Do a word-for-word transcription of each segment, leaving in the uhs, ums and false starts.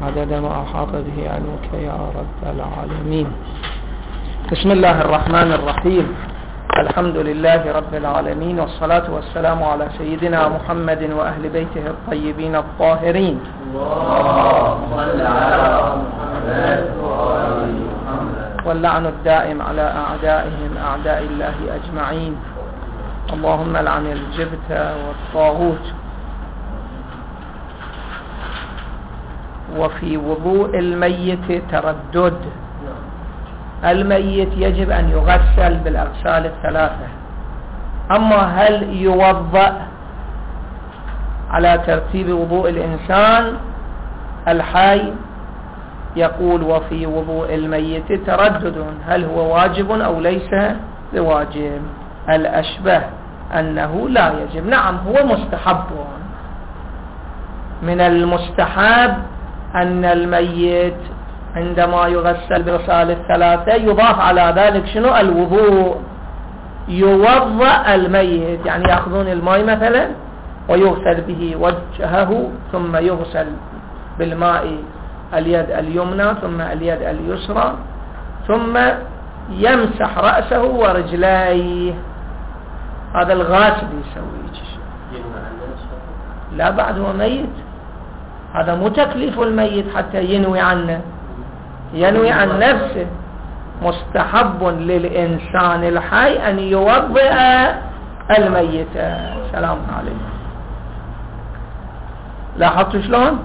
عدد ما أحاط به علمك يا رب العالمين. بسم الله الرحمن الرحيم. الحمد لله رب العالمين، والصلاة والسلام على سيدنا محمد وأهل بيته الطيبين الطاهرين. اللهم صل على محمد وآل محمد. واللعن الدائم على أعدائهم أعداء الله أجمعين. اللهم لعن الجبت والطاغوت. وفي وضوء الميت تردد. الميت يجب أن يغسل بالأغسال الثلاثة، أما هل يوضأ على ترتيب وضوء الإنسان الحي؟ يقول وفي وضوء الميت تردد، هل هو واجب أو ليس بواجب؟ الأشبه أنه لا يجب. نعم هو مستحب. من المستحب أن الميت عندما يغسل بالأغسال الثلاثة يضاف على ذلك شنو؟ الوضوء. يوضأ الميت، يعني يأخذون الماء مثلا ويغسل به وجهه، ثم يغسل بالماء اليد اليمنى ثم اليد اليسرى، ثم يمسح رأسه ورجليه. هذا الغاسل يسوي. لا بعد هو ميت، هذا مو تكليف الميت حتى ينوي عنه، ينوي عن نفسه. مستحب للإنسان الحي أن يوضئ الميت. سلام عليكم. لاحظتوا شلون؟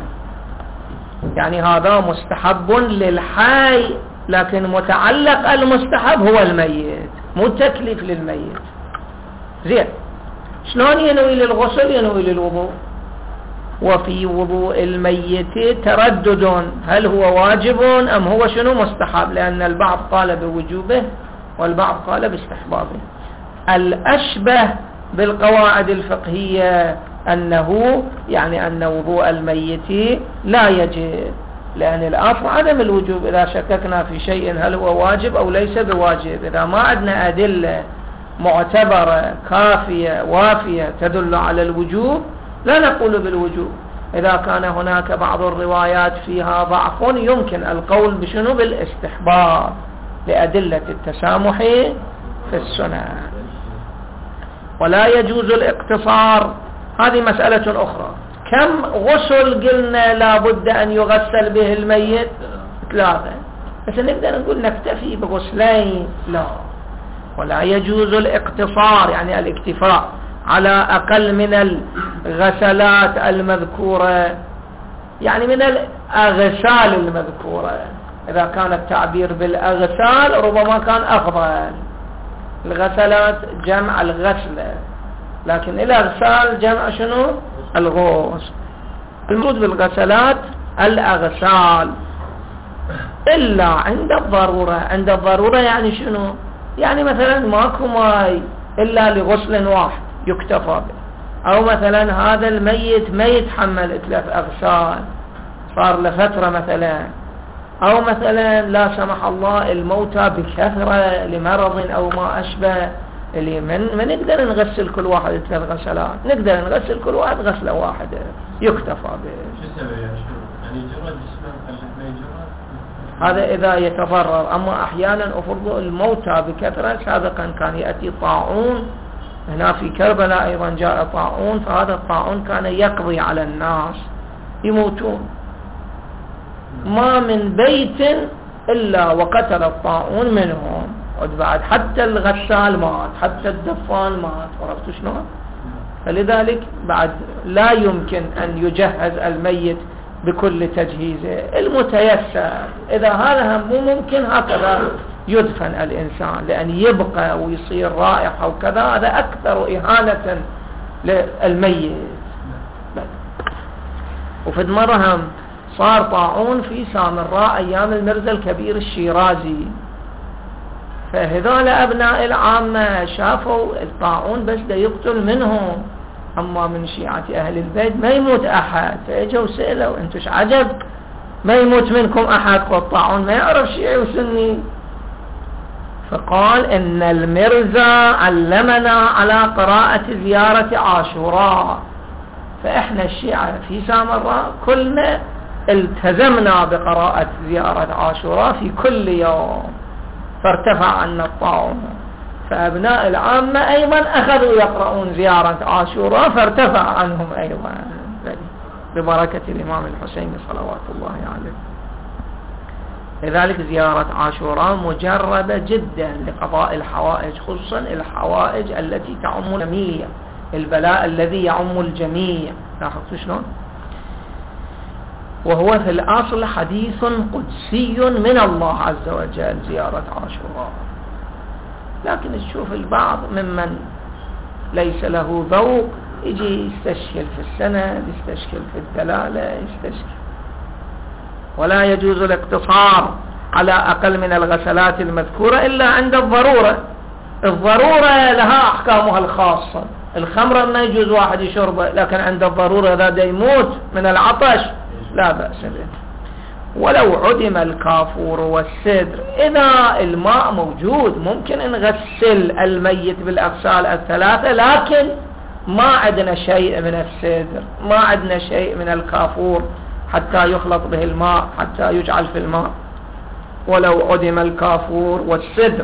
يعني هذا مستحب للحي، لكن متعلق المستحب هو الميت، مو تكليف للميت. زين، شلون ينوي للغسل؟ ينوي للوضوء. وفي وضوء الميت تردد، هل هو واجب أم هو شنو مستحب؟ لأن البعض قال بوجوبه والبعض قال باستحبابه. الأشبه بالقواعد الفقهية أنه يعني أن وضوء الميت لا يجب، لأن الأصل عدم الوجوب. إذا شككنا في شيء هل هو واجب أو ليس بواجب، إذا ما عندنا أدلة معتبرة كافية وافية تدل على الوجوب لا نقول بالوجوب. إذا كان هناك بعض الروايات فيها ضعف يمكن القول بشنو؟ بالاستحباب لأدلة التسامح في السنة. ولا يجوز الاقتصار، هذه مسألة أخرى. كم غسل قلنا لابد أن يغسل به الميت؟ ثلاثة، بس نقدر نقول نكتفي بغسلين؟ لا. ولا يجوز الاقتصار، يعني الاكتفاء على أقل من الغسلات المذكورة، يعني من الأغسال المذكورة. إذا كان التعبير بالأغسال ربما كان أفضل. الغسلات جمع الغسلة، لكن الأغسال جمع شنو؟ الغسل. المراد بالغسلات الأغسال إلا عند الضرورة. عند الضرورة يعني شنو؟ يعني مثلا ماكو ماي إلا لغسل واحد يكتفى به، أو مثلا هذا الميت ما يتحمل ثلاث أغسال صار لفترة مثلا، أو مثلا لا سمح الله الموتى بكثرة لمرض أو ما أشبه، اللي من ما نقدر نغسل كل واحد ثلاث غسلات، نقدر نغسل كل واحد غسلة واحدة يكتفى به. شو السبب يا شو؟ يعني يجرد جسمه ما يجرد؟ هذا إذا يتضرر. أما أحيانا أفرض الموتى بكثرة، سابقا كان يأتي طاعون، هنا في كربلاء أيضا جاء طاعون، فهذا الطاعون كان يقضي على الناس يموتون. ما من بيت إلا وقتل الطاعون منهم، وبعد حتى الغسال مات، حتى الدفان مات. عرفتوا شنو؟ فلذلك بعد لا يمكن أن يجهز الميت بكل تجهيزه المتيسر. إذا هذا مو ممكن هكذا يدفن الإنسان، لأن يبقى ويصير رائحة وكذا، هذا أكثر إهانة للميت. وفي مرهم صار طاعون في سامراء أيام المرزا الكبير الشيرازي، فهذول أبناء العامة شافوا الطاعون بس دا يقتل منهم، أما من شيعة أهل البيت ما يموت أحد. فإجوا سألوا أنتوش عجب ما يموت منكم أحد؟ والطاعون ما يعرف شيعي وسني. فقال إن المرزا علمنا على قراءة زيارة عاشوراء، فإحنا الشيعة في سامراء كلنا التزمنا بقراءة زيارة عاشوراء في كل يوم فارتفع عنا الطاعون، فأبناء العامة أيضا أخذوا يقرؤون زيارة عاشوراء فارتفع عنهم أيضا ببركة الإمام الحسين صلوات الله عليه. لذلك زيارة عاشوراء مجربة جدا لقضاء الحوائج، خصوصا الحوائج التي تعم الجميع، البلاء الذي يعم الجميع. لاحظتوا شلون؟ وهو في الأصل حديث قدسي من الله عز وجل زيارة عاشوراء، لكن تشوف البعض ممن ليس له ذوق يجي يستشكل في السند، يستشكل في الدلالة، يستشكل. ولا يجوز الاقتصار على أقل من الغسلات المذكورة إلا عند الضرورة. الضرورة لها أحكامها الخاصة. الخمر ما يجوز واحد يشربه، لكن عند الضرورة إذا يموت من العطش لا بأس به. ولو عدم الكافور والسدر، إذا الماء موجود ممكن نغسل الميت بالأغسال الثلاثة، لكن ما عندنا شيء من السدر، ما عندنا شيء من الكافور حتى يخلط به الماء، حتى يجعل في الماء. ولو عدم الكافور والسدر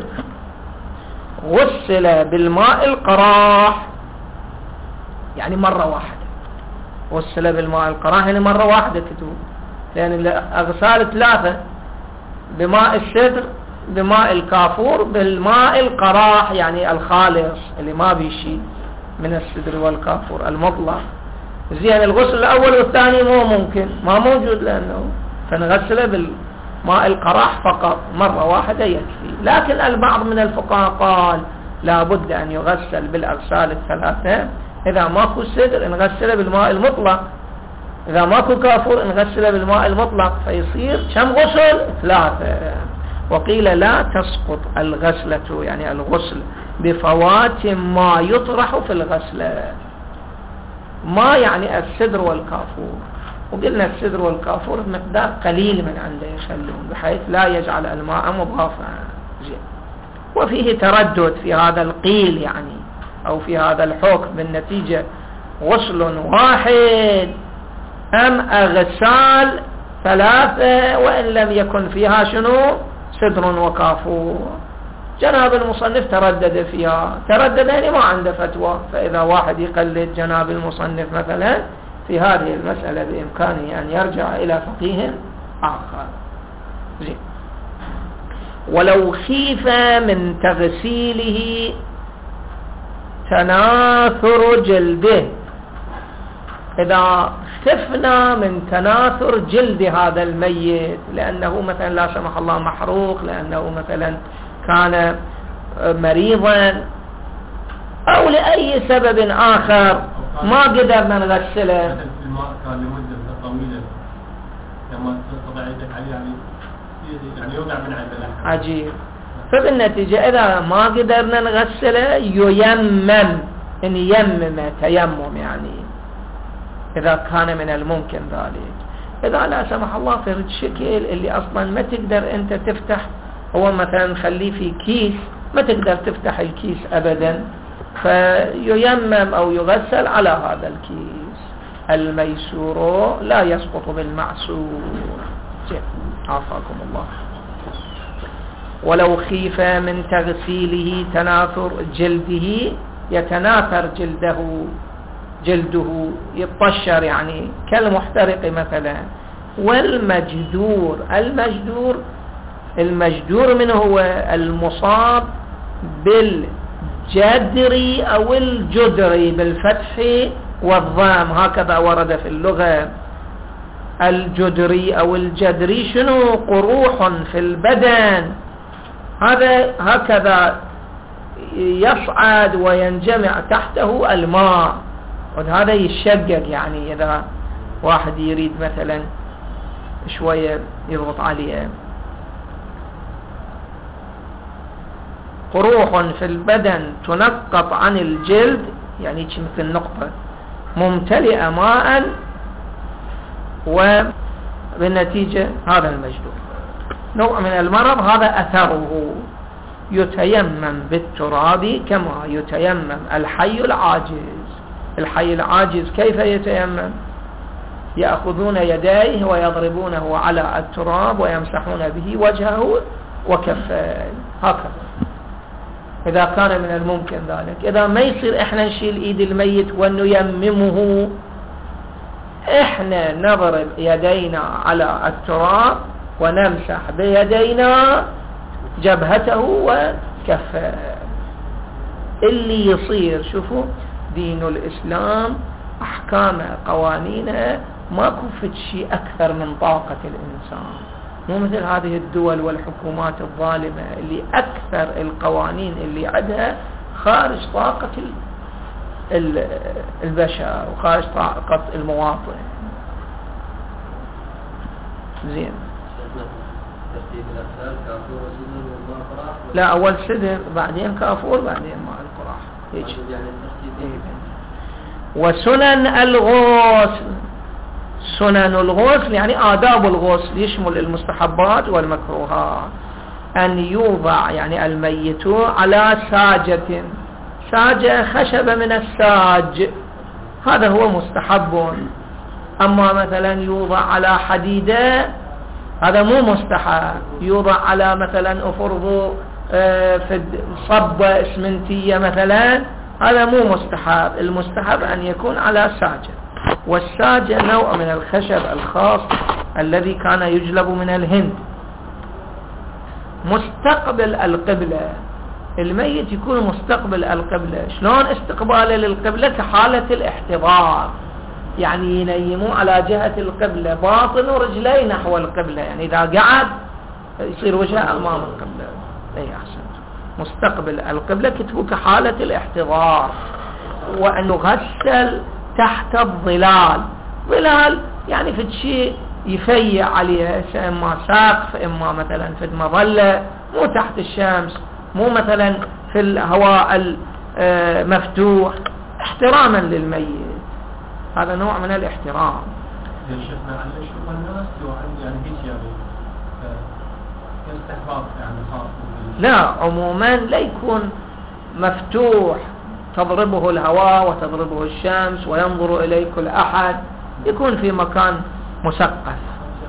غسل بالماء القراح، يعني مرة واحدة. غسل بالماء القراح يعني مرة واحدة كتب، لأن الأغسال ثلاثة: بماء السدر، بماء الكافور، بالماء القراح يعني الخالص اللي ما بيشي من السدر والكافور المطلق. زين الغسل الأول والثاني مو ممكن، ما موجود، لأنه فنغسله بالماء القراح فقط مرة واحدة يكفي. لكن البعض من الفقهاء قال لا بد أن يغسل بالأغسال الثلاثة. إذا ماكو سدر نغسله بالماء المطلق، إذا ماكو كافور نغسله بالماء المطلق، فيصير كم غسل؟ ثلاثة. وقيل لا تسقط الغسلة يعني الغسل بفوات ما يطرح في الغسلة. ما يعني السدر والكافور، وقلنا السدر والكافور مقدار قليل من عنده يخلون، بحيث لا يجعل الماء مضافا. وفيه تردد في هذا القيل يعني أو في هذا الحكم، بالنتيجة غسل واحد أم أغسال ثلاثة وإن لم يكن فيها شنو؟ سدر وكافور. جناب المصنف تردد فيها، تردد يعني ما عنده فتوى. فإذا واحد يقلد جناب المصنف مثلا في هذه المسألة بإمكانه أن يرجع إلى فقيه آخر. زين. ولو خيف من تغسيله تناثر جلده، إذا خفنا من تناثر جلد هذا الميت لأنه مثلا لا سمح الله محروق، لأنه مثلا كان مريضا أو لأي سبب آخر ما قدرنا نغسله. الماء كان لمدة طويلة لما تضع يدك عليه يعني يعني يوقع من عند. عجيب. فبالنتيجة إذا ما قدرنا نغسله ييمم، إن يمم تيمم يعني إذا كان من الممكن ذلك. إذا لا سمح الله في الشكل اللي أصلا ما تقدر أنت تفتح، هو مثلا خليه في كيس ما تقدر تفتح الكيس أبدا، فييمم أو يغسل على هذا الكيس. الميسور لا يسقط بالمعسور. عافاكم الله. ولو خيف من تغسيله تناثر جلده، يتناثر جلده جلده يطشر يعني كالمحترق مثلا. والمجدور، المجدور المجدور منه هو المصاب بالجدري أو الجدري بالفتح والضام، هكذا ورد في اللغة. الجدري أو الجدري شنو؟ قروح في البدن، هذا هكذا يصعد وينجمع تحته الماء، وهذا يشقق يعني إذا واحد يريد مثلا شوية يضغط عليه. قروح في البدن تنقط عن الجلد يعني مثل نقطة ممتلئة ماء، وبالنتيجة هذا المجدور نوع من المرض. هذا أثره يتيمم بالتراب كما يتيمم الحي العاجز. الحي العاجز كيف يتيمم؟ يأخذون يديه ويضربونه على التراب ويمسحون به وجهه وكفيه هكذا إذا كان من الممكن ذلك. إذا ما يصير إحنا نشيل إيد الميت ونيممه، إحنا نضرب يدينا على التراب ونمسح بيدينا جبهته وكفيه. اللي يصير شوفوا دين الإسلام أحكامه قوانينه ما كفت شيء أكثر من طاقة الإنسان، مو مثل هذه الدول والحكومات الظالمة اللي أكثر القوانين اللي عندها خارج طاقة البشر وخارج طاقة المواطن. زين. لا أول سدر بعدين كافور بعدين مع القراح هيك. وسنن الغسل، سنن الغسل يعني آداب الغسل يشمل المستحبات والمكروهات. أن يوضع يعني الميت على ساجة، ساجة خشبة من الساج، هذا هو مستحب. أما مثلا يوضع على حديدة هذا مو مستحب. يوضع على مثلا أفرض في صبة اسمنتية مثلا هذا مو مستحب. المستحب أن يكون على ساجة، والساجة نوع من الخشب الخاص الذي كان يجلب من الهند. مستقبل القبلة، الميت يكون مستقبل القبلة. شلون استقباله للقبلة؟ كحالة الاحتضار، يعني ينيموا على جهة القبلة، باطن رجلي نحو القبلة، يعني إذا قعد يصير وجهه أمام القبلة. أي أحسن. مستقبل القبلة كتبوا كحالة الاحتضار. وأنه غسل تحت الظلال، ظلال يعني في شيء يفيع عليها، إما سقف إما مثلا في مظلة، مو تحت الشمس، مو مثلا في الهواء المفتوح، احتراما للميت. هذا نوع من الاحترام. يا شيخنا عن يشوف الناس يعني هيك يعني استحباب يعني خاص؟ لا عموما لا يكون مفتوح تضربه الهواء وتضربه الشمس وينظر إليه كل أحد، يكون في مكان مسقف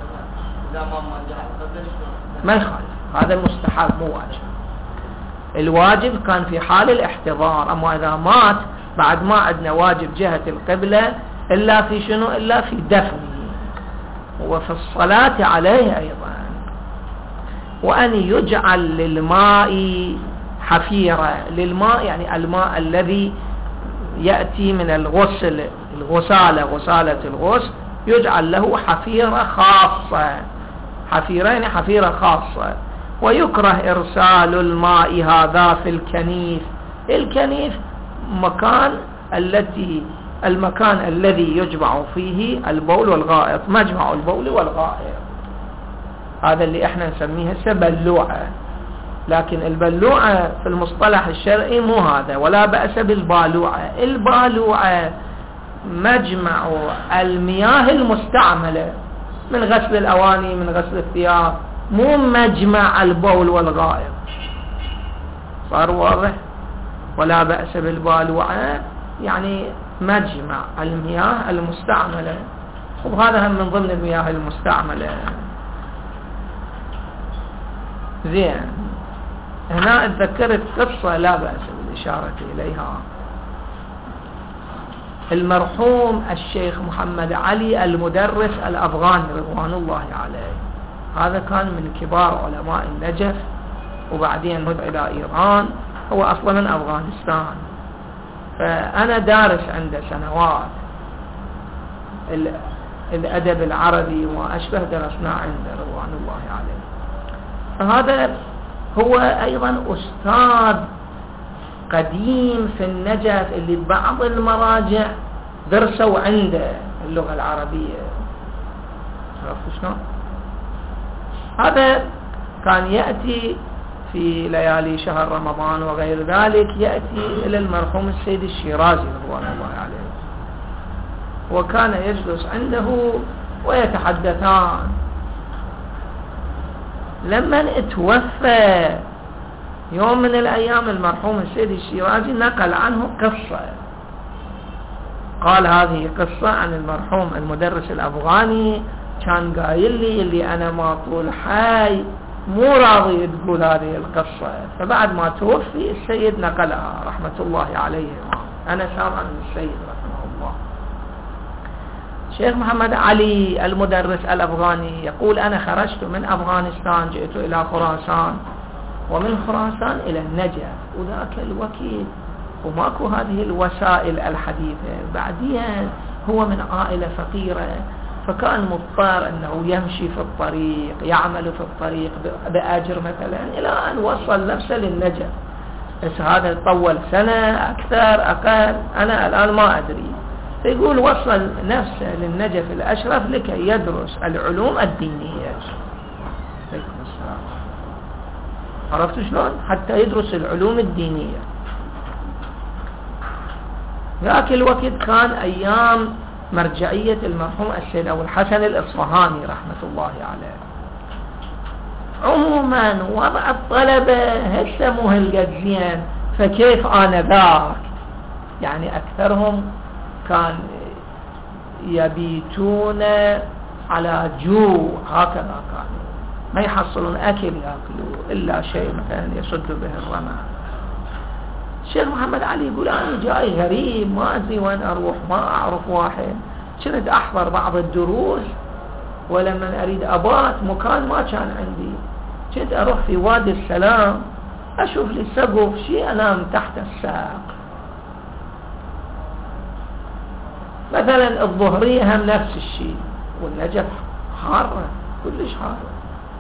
ما يخالف. هذا المستحب مو واجب. الواجب كان في حال الاحتضار. أما إذا مات بعد ما عندنا واجب جهة القبلة إلا في شنو؟ إلا في دفنه وفي الصلاة عليه أيضا. وأن يجعل للماء حفيرة، للماء يعني الماء الذي يأتي من الغسل، الغسالة، غسالة الغسل، يجعل له حفيرة خاصة، حفيرين حفيرة خاصة. ويكره إرسال الماء هذا في الكنيف. الكنيف مكان التي المكان الذي يجمع فيه البول والغائط، مجمع البول والغائط، هذا اللي احنا نسميه هسه بلوعة. لكن البلوعة في المصطلح الشرعي مو هذا، ولا بأس بالبالوعة. البالوعة مجمع المياه المستعملة من غسل الأواني، من غسل الثياب، مو مجمع البول والغائط. صار واضح؟ ولا بأس بالبالوعة يعني مجمع المياه المستعملة، وهذا هم من ضمن المياه المستعملة. زين. هنا اتذكرت قصة لا بأس بالإشارة إليها. المرحوم الشيخ محمد علي المدرس الأفغاني رضوان الله عليه، هذا كان من كبار علماء النجف، وبعدين هرب إلى إيران، هو أصلا من أفغانستان. فأنا دارس عنده سنوات الأدب العربي وما أشبه، درسنا عنده رضوان الله عليه. فهذا هو أيضا أستاذ قديم في النجف اللي بعض المراجع درسوا عنده اللغة العربية. عرفت شلون؟ هذا كان يأتي في ليالي شهر رمضان وغير ذلك، يأتي إلى المرحوم السيد الشيرازي رضوان الله عليه، وكان يجلس عنده ويتحدثان. لما اتوفى يوم من الأيام المرحوم السيد الشيرازي نقل عنه قصة، قال هذه قصة عن المرحوم المدرس الأفغاني، كان قايل لي اللي أنا ما طول حي مو راضي تقول هذه القصة، فبعد ما توفي السيد نقلها رحمة الله عليه. أنا سامع من السيد رحمه الله. شيخ محمد علي المدرس الأفغاني يقول أنا خرجت من أفغانستان جئت إلى خراسان، ومن خراسان إلى النجف، وذاك الوقت وماكو هذه الوسائل الحديثة. بعدين هو من عائلة فقيرة، فكان مضطر أنه يمشي في الطريق، يعمل في الطريق بأجر مثلا، إلى أن وصل نفسه للنجف. بس هذا طول سنة أكثر أقل أنا الآن ما أدري. فيقول وصل نفسه للنجف الأشرف لكي يدرس العلوم الدينية. عرفت شلون؟ حتى يدرس العلوم الدينية. ذاك الوقت كان أيام مرجعية المرحوم السيد أبو الحسن الإصفهاني رحمة الله عليه. عموما وضع الطلبة هسه مو هالقد زين، فكيف أنا ذاك؟ يعني أكثرهم كان يبيتون على جوع، هكذا كانوا ما يحصلون أكل يأكلوا إلا شيء مثلا يسد به الرمى. الشيخ محمد علي يقول أنا جاي غريب ما أدري وين أروح، ما أعرف واحد. كنت أحضر بعض الدروس، ولما أريد أبات مكان ما كان عندي، كنت أروح في وادي السلام أشوف لي سقف شيء أنام تحت الساق. مثلا الظهرية هم نفس الشيء، والنجف حارة كلش حارة.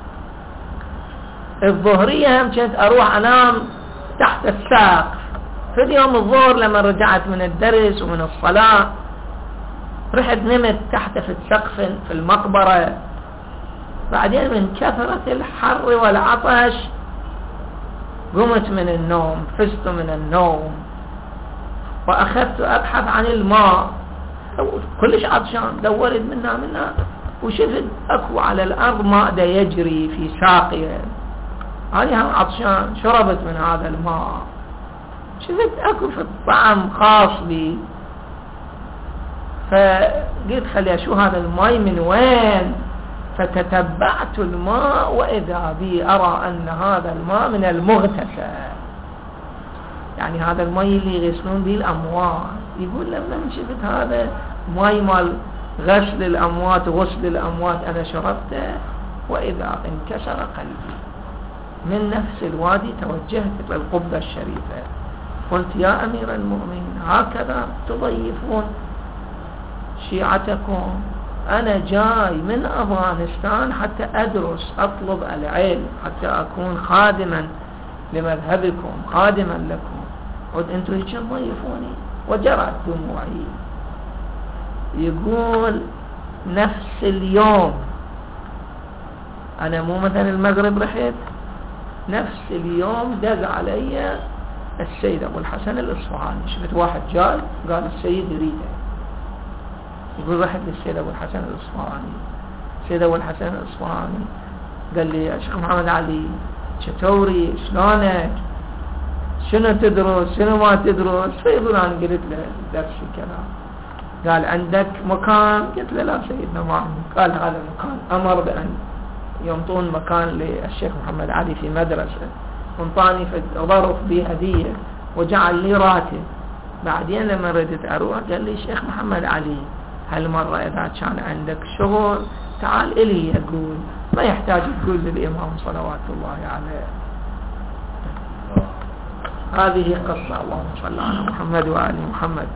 الظهرية هم كنت أروح أنام تحت الساق. في اليوم الظهر لما رجعت من الدرس ومن الصلاة رحت نمت تحت في السقف في المقبرة. بعدين من كثرة الحر والعطش قمت من النوم، فزت من النوم وأخذت أبحث عن الماء، كلش عطشان، دورت منها منها وشفت أكو على الأرض ماء دا يجري في ساقية. أنا هم عطشان، شربت من هذا الماء، شفت أكو في الطعم خاص بي، فقلت خلي أشوف هذا الماء من وين. فتتبعت الماء وإذا بي أرى أن هذا الماء من المغتسل، يعني هذا الماء اللي يغسلون به الأموات. يقول لما شفت هذا ماء مال غسل الأموات غسل الأموات أنا شربته، وإذا انكسر قلبي. من نفس الوادي توجهت إلى القبة الشريفة، قلت يا أمير المؤمنين هكذا تضيفون شيعتكم؟ أنا جاي من أفغانستان حتى أدرس أطلب العلم، حتى أكون خادما لمذهبكم، خادما لكم، قلت أنتوا هيك تضيفوني؟ وجرت دموعي. يقول نفس اليوم أنا مو مثلا المغرب رحت، نفس اليوم دق علي السيد أبو الحسن الإصفهاني. شفت واحد جاي قال السيد يريده. يقول رحت للسيد أبو الحسن الإصفهاني. السيد أبو الحسن الإصفهاني قال لي يا شيخ محمد علي شتوري شلونك، شنو تدرس شنو ما تدرس؟ فيقول أنا قلت له درس كذا. قال عندك مكان؟ قلت له لا سيدنا ما عندي. قال هذا المكان أمر بأن ينطون مكان للشيخ محمد علي في مدرسة، وانطاني في ظرف به هدية وجعل لي راتب. بعدين لما ردت أروح قال لي الشيخ محمد علي هالمرة إذا كان عندك شغل تعال إلي، يقول ما يحتاج تقول للإمام صلوات الله عليه. هذه قصة. اللهم صل على محمد وآل محمد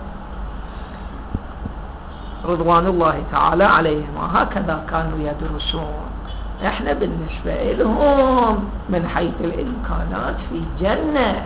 رضوان الله تعالى عليهم. وهكذا كانوا يدرسون. احنا بالنسبة لهم من حيث الإمكانات في جنة.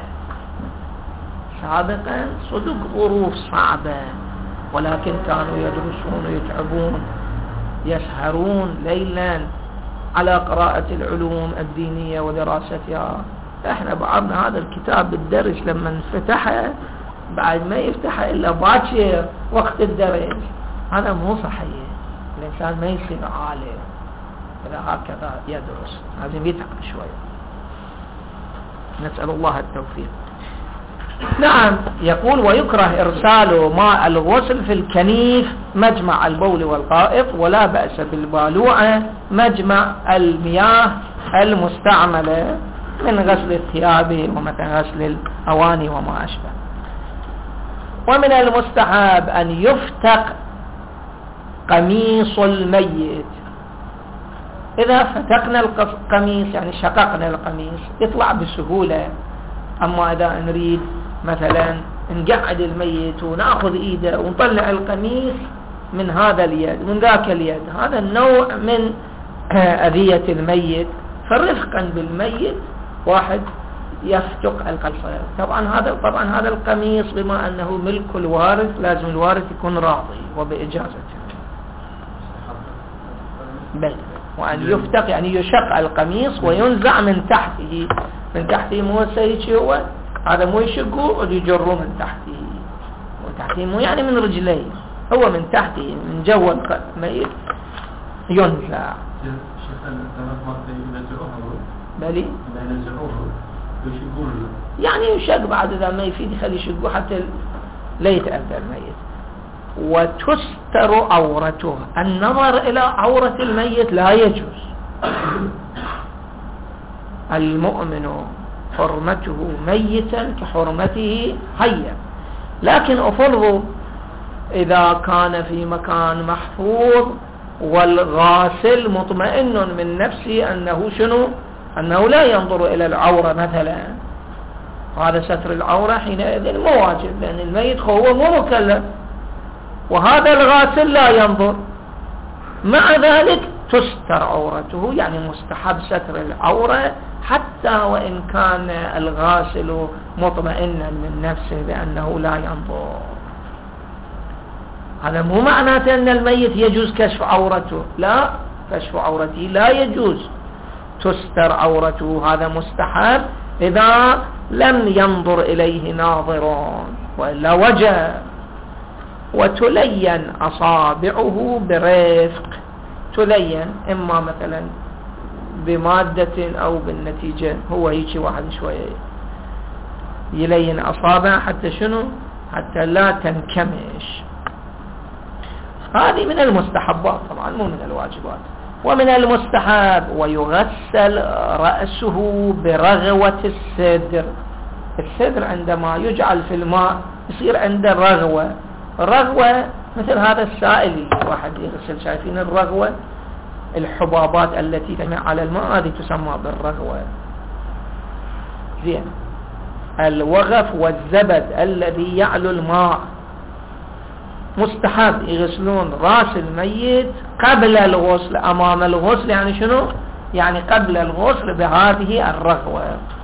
سابقا صدق ظروف صعبة، ولكن كانوا يدرسون ويتعبون، يسهرون ليلا على قراءة العلوم الدينية ودراستها. احنا بعضنا هذا الكتاب بالدرس لما انفتحه بعد ما يفتحه إلا باكر وقت الدرس، هذا مو صحيح. الإنسان ما يصير عالم إذا هكذا يدرس، لازم يتعب شوية. نسأل الله التوفيق. نعم. يقول ويكره إرسال ماء الغسل في الكنيف مجمع البول والغائط، ولا بأس بالبالوعة مجمع المياه المستعملة من غسل الثياب ومثلا غسل الأواني وما أشبه. ومن المستحب أن يفتق قميص الميت. إذا فتقنا القميص يعني شققنا القميص يطلع بسهولة. أما إذا نريد مثلا نقعد الميت ونأخذ إيده ونطلع القميص من هذا اليد من ذاك اليد، هذا النوع من أذية الميت. فرفقا بالميت واحد يفتق القميص. طبعا هذا طبعا هذا القميص بما أنه ملك الوارث لازم الوارث يكون راضي وبإجازته. بل وأن يفتق يعني يشق القميص وينزع من تحته. من تحته مو سيشي هو هذا مو يشقه ويجره من تحته. وتحته مو يعني من رجليه، هو من تحته من جوا الميت ينزع. بلي يعني يشق بعد ذا ما يفيد يخلي يشقه حتى لا يتأذى الميت. وتستر عورته. النظر إلى عورة الميت لا يجوز. المؤمن حرمته ميتا كحرمته حيا. لكن أفرض إذا كان في مكان محفوظ والغاسل مطمئن من نفسه أنه شنو أنه لا ينظر إلى العورة مثلا، هذا ستر العورة حينئذ مو واجب، لأن الميت هو مو مكلف وهذا الغاسل لا ينظر. مع ذلك تستر عورته، يعني مستحب ستر العورة حتى وإن كان الغاسل مطمئنا من نفسه بأنه لا ينظر. هذا مو معناته أن الميت يجوز كشف عورته، لا، كشف عورته لا يجوز، تستر عورته، هذا مستحب إذا لم ينظر إليه ناظرون وإلا وجه. وتلين أصابعه برفق. تلين إما مثلا بمادة أو بالنتيجة، هو هيك واحد شوية يلين أصابع حتى شنو حتى لا تنكمش. هذه من المستحبات طبعا مو من الواجبات. ومن المستحب ويغسل رأسه برغوة السدر. السدر عندما يجعل في الماء يصير عنده رغوة. الرغوة مثل هذا السائل واحد يغسل، شايفين الرغوة الحبابات التي تجمع على الماء هذه تسمى بالرغوة. زين. الوغف والزبد الذي يعلو الماء مستحب يغسلون راس الميت قبل الغسل. أمام الغسل يعني شنو يعني قبل الغسل بهذه الرغوة.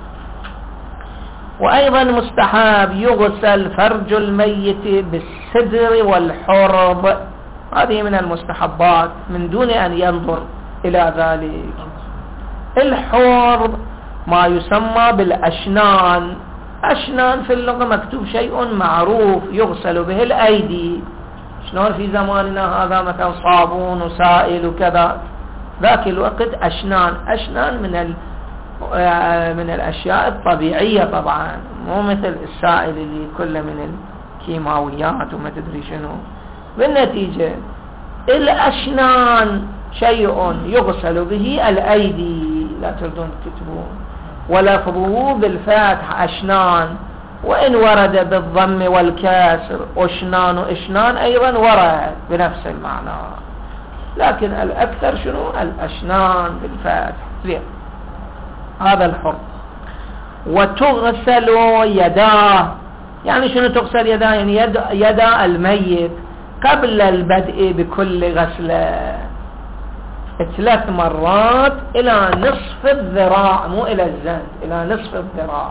وأيضا مستحب يغسل فرج الميت بالسدر والحرب. هذه من المستحبات من دون أن ينظر إلى ذلك. الحرب ما يسمى بالأشنان. أشنان في اللغة مكتوب شيء معروف يغسل به الأيدي. شلون في زماننا هذا مثلا صابون وسائل وكذا، ذاك الوقت أشنان. أشنان من ال من الأشياء الطبيعية طبعا، مو مثل السائل اللي كله من الكيماويات وما تدري شنو. بالنتيجة الأشنان شيء يغسل به الأيدي، لا تردون تكتبون، ولفظه بالفتح أشنان، وإن ورد بالضم والكسر أشنان وإشنان أيضا ورد بنفس المعنى، لكن الأكثر شنو الأشنان بالفتح. زين. هذا الحر. وتغسل يداه. يعني شنو تغسل يداه؟ يعني يد يدا الميت قبل البدء بكل غسلة ثلاث مرات إلى نصف الذراع، مو إلى الزند، إلى نصف الذراع.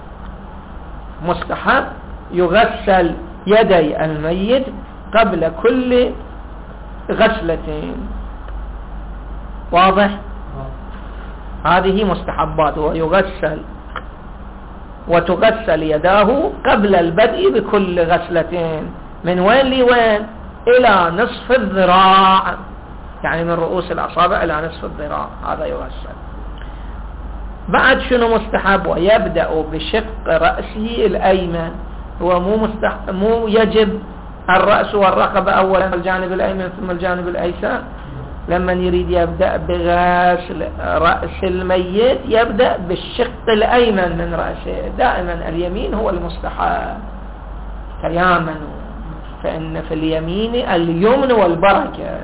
مستحب يغسل يدي الميت قبل كل غسلتين. واضح؟ هذه مستحبات. ويغسل وتغسل يداه قبل البدء بكل غسلتين. من وين لوين؟ إلى نصف الذراع، يعني من رؤوس الأصابع إلى نصف الذراع، هذا يغسل. بعد شنو مستحب؟ ويبدأ بشق رأسه الأيمن. هو مو مستحب مو يجب الرأس والرقبة أولا الجانب الأيمن ثم الجانب الأيسر. لما يريد يبدأ بغسل رأس الميت يبدأ بالشق الأيمن من رأسه. دائما اليمين هو المستحب، تيامنوا فإن في اليمين اليمن والبركة.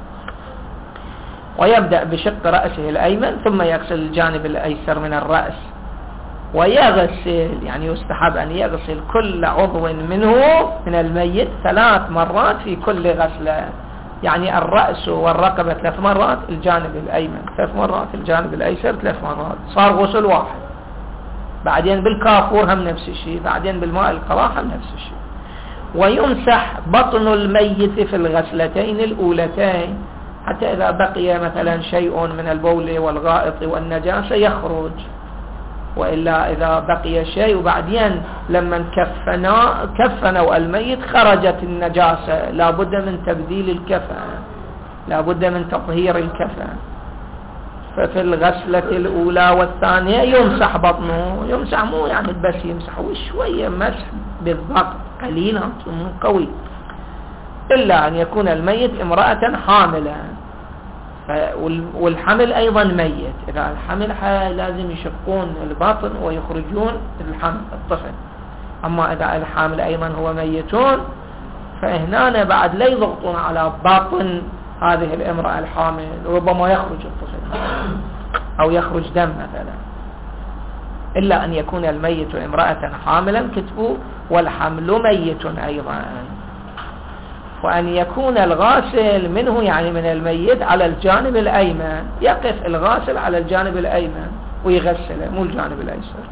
ويبدأ بشق رأسه الأيمن ثم يغسل الجانب الأيسر من الرأس، ويغسل يعني يستحب أن يغسل كل عضو منه من الميت ثلاث مرات في كل غسلة. يعني الرأس والرقبة ثلاث مرات، الجانب الأيمن ثلاث مرات، الجانب الأيسر ثلاث مرات، صار غسل واحد. بعدين بالكافور هم نفس الشيء، بعدين بالماء القراح هم نفس الشيء. ويمسح بطن الميت في الغسلتين الأولتين حتى إذا بقي مثلا شيء من البول والغائط والنجاسة يخرج، وإلا إذا بقي شيء وبعدين لما كفنا كفنوا الميت خرجت النجاسة لا بد من تبديل الكفن، لا بد من تطهير الكفن. ففي الغسلة الأولى والثانية يمسح بطنه، يمسح مو يعني بس يمسح وشوية مسح بالضبط قليلا مو قوي، إلا أن يكون الميت امرأة حاملة، والحمل أيضا ميت. إذا الحمل لازم يشقون الباطن ويخرجون الحمل الطفل. أما إذا الحامل أيضا هو ميتون فهنا بعد لا يضغطون على باطن هذه الامرأة الحامل، ربما يخرج الطفل أو يخرج دم مثلا، إلا أن يكون الميت امرأة حاملا كتبوا والحمل ميت أيضا. وأن يكون الغاسل منه يعني من الميت على الجانب الأيمن، يقف الغاسل على الجانب الأيمن ويغسله مو الجانب الأيسر.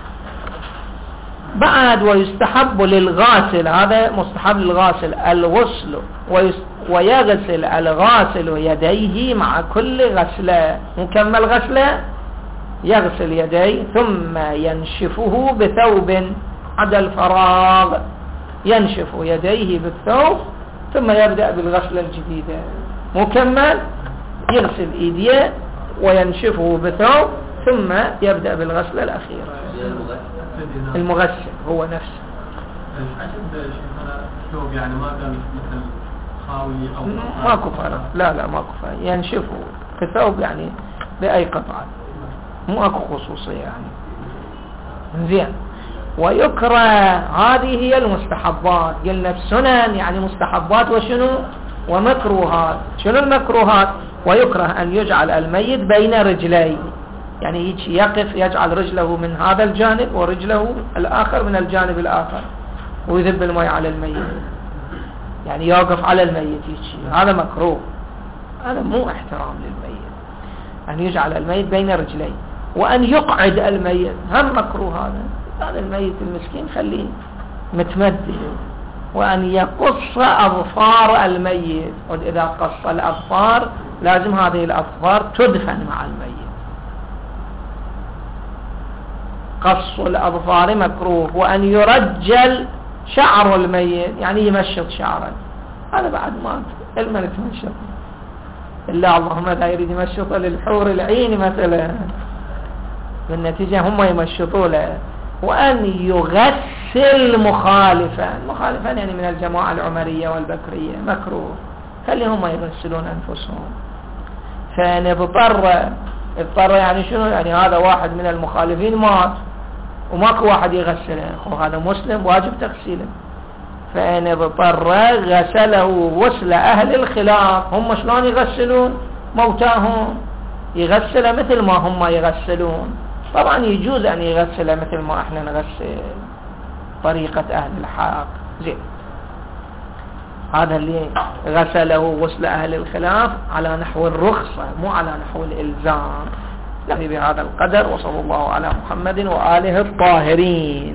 بعد ويستحب للغاسل، هذا مستحب للغاسل الغسل، ويغسل الغاسل يديه مع كل غسلة، مكمل غسلة يغسل يديه ثم ينشفه بثوب عدا الفراغ، ينشف يديه بالثوب ثم يبدأ بالغسلة الجديدة. مكمل يغسل ايديه وينشفه بثوب ثم يبدأ بالغسلة الأخيرة. المغسل هو نفسه. الثوب يعني ما كان مثل خاوي أو ماكو فرق، لا لا ماكو فرق، ينشفه في الثوب يعني بأي قطعة، مو اكو خصوصية يعني. زين. ويكره، هذه هي المستحبات. قلنا السنن يعني مستحبات وشنو ومكروهات. شنو المكروهات؟ ويكره أن يجعل الميت بين رجليه، يعني يجي يقف يجعل رجله من هذا الجانب ورجله الآخر من الجانب الآخر ويذب الماء على الميت، يعني يوقف على الميت يجي، هذا مكروه، هذا مو احترام للميت. أن يجعل الميت بين رجليه، وأن يقعد الميت هم مكروه. هذا هذا الميت المسكين خليه متمدد. وأن يقص أظفار الميت، وإذا قص الأظفار لازم هذه الأظفار تدفن مع الميت. قص الأظفار مكروه. وأن يرجل شعر الميت، يعني يمشط شعره، هذا بعد ما المن تمشط إلا اللهم لا يريد يمشط للحور العين مثلا، بالنتيجة هم يمشطوا له. وأن يغسل مخالفا، مخالفا يعني من الجماعة العمرية والبكرية مكروه، خليهم يغسلون أنفسهم. فإن اضطر اضطر يعني شنو؟ يعني هذا واحد من المخالفين مات وماكو واحد يغسله، وهذا مسلم واجب تغسيله. فإن اضطر غسله غسل أهل الخلاف. هم شلون يغسلون موتاهم؟ يغسل مثل ما هم يغسلون. طبعا يجوز أن يغسل مثل ما احنا نغسل، طريقة أهل الحق. زين. هذا اللي غسله غسل أهل الخلاف على نحو الرخصة مو على نحو الإلزام. نبي بهذا القدر، وصلى الله على محمد وآله الطاهرين.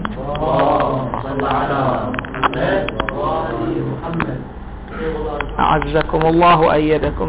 أعزكم الله وأيدكم.